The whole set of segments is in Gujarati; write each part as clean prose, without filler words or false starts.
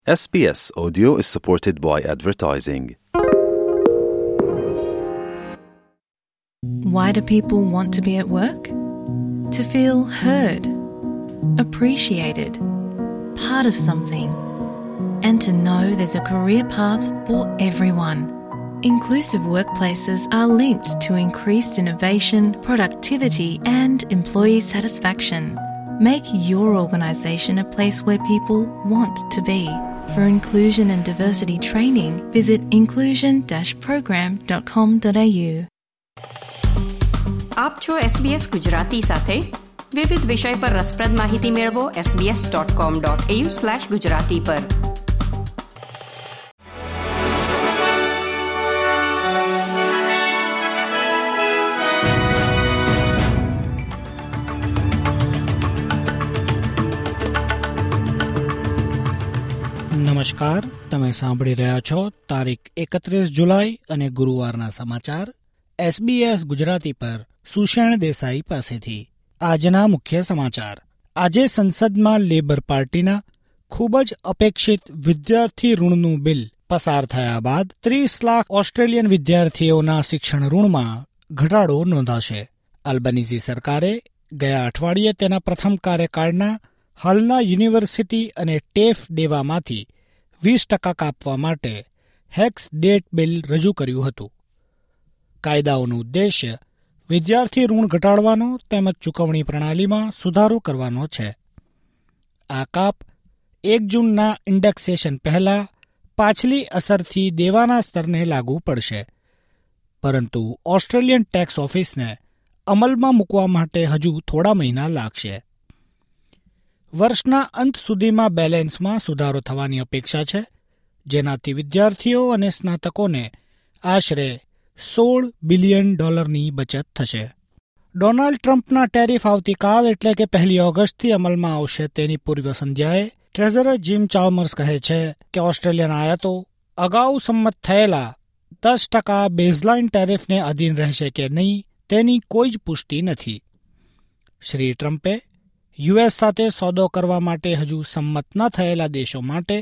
SBS Audio is supported by advertising. Why do people want to be at work? To feel heard, appreciated, part of something, and to know there's a career path for everyone. Inclusive workplaces are linked to increased innovation, productivity, and employee satisfaction. Make your organisation a place where people want to be. For inclusion and diversity training, visit inclusion-program.com.au. આપ છો SBS ગુજરાતી સાથે વિવિધ વિષય પર રસપ્રદ માહિતી મેળવો sbs.com.au/gujarati પર. નમસ્કાર, તમે સાંભળી રહ્યા છો તારીખ 31 જુલાઈ અને ગુરુવારના સમાચાર SBS ગુજરાતી પર સુષેણ દેસાઈ પાસેથી. આજના મુખ્ય સમાચાર. આજે સંસદમાં લેબર પાર્ટીના ખૂબ જ અપેક્ષિત વિદ્યાર્થી ઋણનું બિલ પસાર થયા બાદ 30 લાખ ઓસ્ટ્રેલિયન વિદ્યાર્થીઓના શિક્ષણ ઋણમાં ઘટાડો નોંધાશે. આલ્બનીઝી સરકારે ગયા અઠવાડિયે તેના પ્રથમ કાર્યકાળના હાલના યુનિવર્સિટી અને ટેફ દેવામાંથી 20% કાપવા માટે હેક્સ ડેટ બિલ રજૂ કર્યું હતું. કાયદાઓનો ઉદ્દેશ્ય વિદ્યાર્થી ઋણ ઘટાડવાનો તેમજ ચૂકવણી પ્રણાલીમાં સુધારો કરવાનો છે. આ કાપ 1 જૂનના ઇન્ડેક્સેશન પહેલાં પાછલી અસરથી દેવાના સ્તરને લાગુ પડશે, પરંતુ ઓસ્ટ્રેલિયન ટેક્સ ઓફિસને અમલમાં મૂકવા માટે હજુ થોડા મહિના લાગશે. વર્ષના અંત સુધીમાં બેલેન્સમાં સુધારો થવાની અપેક્ષા છે, જેનાથી વિદ્યાર્થીઓ અને સ્નાતકોને આશરે $16 બિલિયન બચત થશે. ડોનાલ્ડ ટ્રમ્પના ટેરિફ આવતીકાલ એટલે કે 1 ઓગસ્ટથી અમલમાં આવશે તેની પૂર્વ સંધ્યાએ ટ્રેઝરર જીમ ચાલ્મર્સ કહે છે કે ઓસ્ટ્રેલિયન આયાતો અગાઉ સંમત થયેલા 10% બેઝલાઇન ટેરિફને અધીન રહેશે કે નહીં તેની કોઈ જ પુષ્ટિ નથી. શ્રી ટ્રમ્પે યુએસ સાથે સોદો કરવા માટે હજુ સંમત ન થયેલા દેશો માટે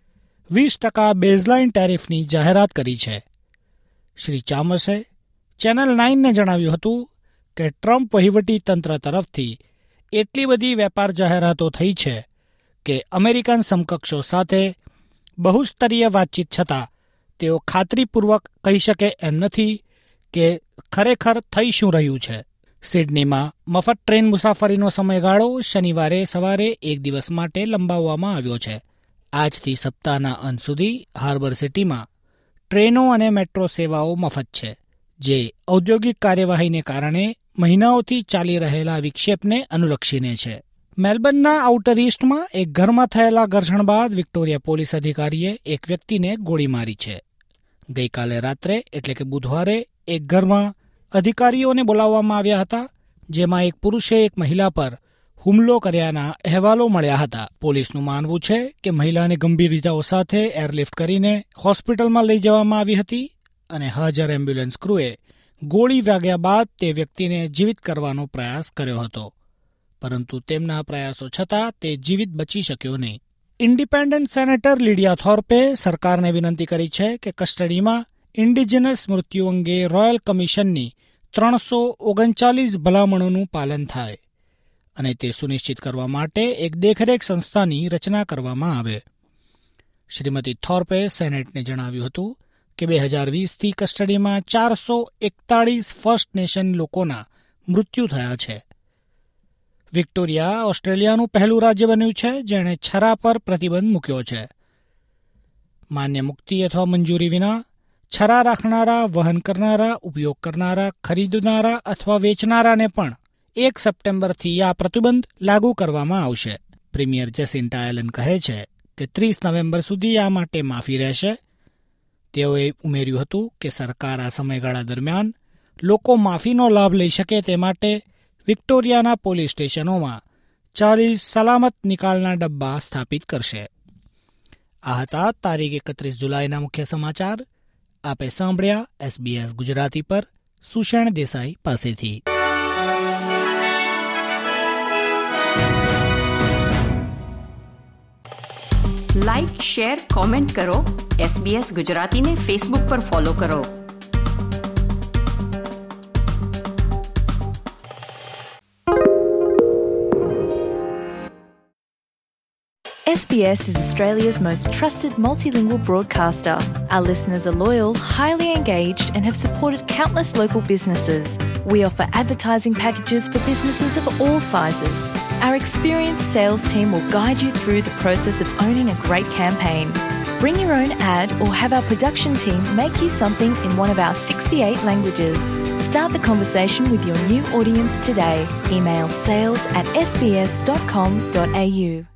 20% બેઝલાઇન ટેરિફની જાહેરાત કરી છે. શ્રી ચામર્સે ચેનલ 9ને જણાવ્યું હતું કે ટ્રમ્પ વહીવટી તંત્ર તરફથી એટલી બધી વેપાર જાહેરાતો થઈ છે કે અમેરિકન સમકક્ષો સાથે બહુસ્તરીય વાતચીત છતાં તેઓ ખાતરીપૂર્વક કહી શકે એમ નથી કે ખરેખર થઈ શું રહ્યું છે. સિડનીમાં મફત ટ્રેન મુસાફરીનો સમયગાળો શનિવારે સવારે 1 દિવસ માટે લંબાવવામાં આવ્યો છે. આજથી સપ્તાહના અંત સુધી હાર્બર સિટીમાં ટ્રેનો અને મેટ્રો સેવાઓ મફત છે, જે ઔદ્યોગિક કાર્યવાહીને કારણે મહિનાઓથી ચાલી રહેલા વિક્ષેપને અનુલક્ષીને છે. મેલબર્નના આઉટર ઈસ્ટમાં એક ઘરમાં થયેલા ઘર્ષણ બાદ વિક્ટોરિયા પોલીસ અધિકારીએ એક વ્યક્તિને ગોળી મારી છે. ગઈકાલે રાત્રે એટલે કે બુધવારે એક ઘરમાં અધિકારીઓને બોલાવવામાં આવ્યા હતા, જેમાં એક પુરુષે એક મહિલા પર હુમલો કર્યાના અહેવાલો મળ્યા હતા. પોલીસનું માનવું છે કે મહિલાને ગંભીર ઇજાઓ સાથે એરલિફ્ટ કરીને હોસ્પિટલમાં લઈ જવામાં આવી હતી અને હાજર એમ્બ્યુલન્સ ક્રૂએ ગોળી વાગ્યા બાદ તે વ્યક્તિને જીવિત કરવાનો પ્રયાસ કર્યો હતો, પરંતુ તેમના પ્રયાસો છતાં તે જીવિત બચી શક્યો નહીં. ઇન્ડિપેન્ડન્ટ સેનેટર લિડિયા થોર્પે સરકારને વિનંતી કરી છે કે કસ્ટડીમાં ઇન્ડિજિનસ મૃત્યુ અંગે રોયલ કમિશનની 339 ભલામણોનું પાલન થાય અને તે સુનિશ્ચિત કરવા માટે એક દેખરેખ સંસ્થાની રચના કરવામાં આવે. શ્રીમતી થોર્પે સેનેટને જણાવ્યું હતું કે 2020થી કસ્ટડીમાં 441 ફર્સ્ટ નેશન લોકોના મૃત્યુ થયા છે. વિક્ટોરિયા ઓસ્ટ્રેલિયાનું પહેલું રાજ્ય બન્યું છે જેણે છરા પર પ્રતિબંધ મૂક્યો છે. માન્ય મુક્તિ અથવા મંજૂરી વિના છરા રાખનારા, વહન કરનારા, ઉપયોગ કરનારા, ખરીદનારા અથવા વેચનારાને પણ 1 સપ્ટેમ્બરથી આ પ્રતિબંધ લાગુ કરવામાં આવશે. પ્રીમિયર જેસિન્ટા એલન કહે છે કે 30 નવેમ્બર સુધી આ માટે માફી રહેશે. તેઓએ ઉમેર્યું હતું કે સરકાર આ સમયગાળા દરમિયાન લોકો માફીનો લાભ લઈ શકે તે માટે વિક્ટોરિયાના પોલીસ સ્ટેશનોમાં 40 સલામત નિકાલના ડબ્બા સ્થાપિત કરશે. આ હતા તારીખ 31 જુલાઈના મુખ્ય સમાચાર. આપે સાંભળ્યા SBS ગુજરાતી પર સુષેણ દેસાઈ પાસેથી. લાઇક, શેર, કોમેન્ટ કરો. SBS ગુજરાતીને ફેસબુક પર ફોલો કરો. SBS is Australia's most trusted multilingual broadcaster. Our listeners are loyal, highly engaged and have supported countless local businesses. We offer advertising packages for businesses of all sizes. Our experienced sales team will guide you through the process of owning a great campaign. Bring your own ad or have our production team make you something in one of our 68 languages. Start the conversation with your new audience today. Email sales@sbs.com.au.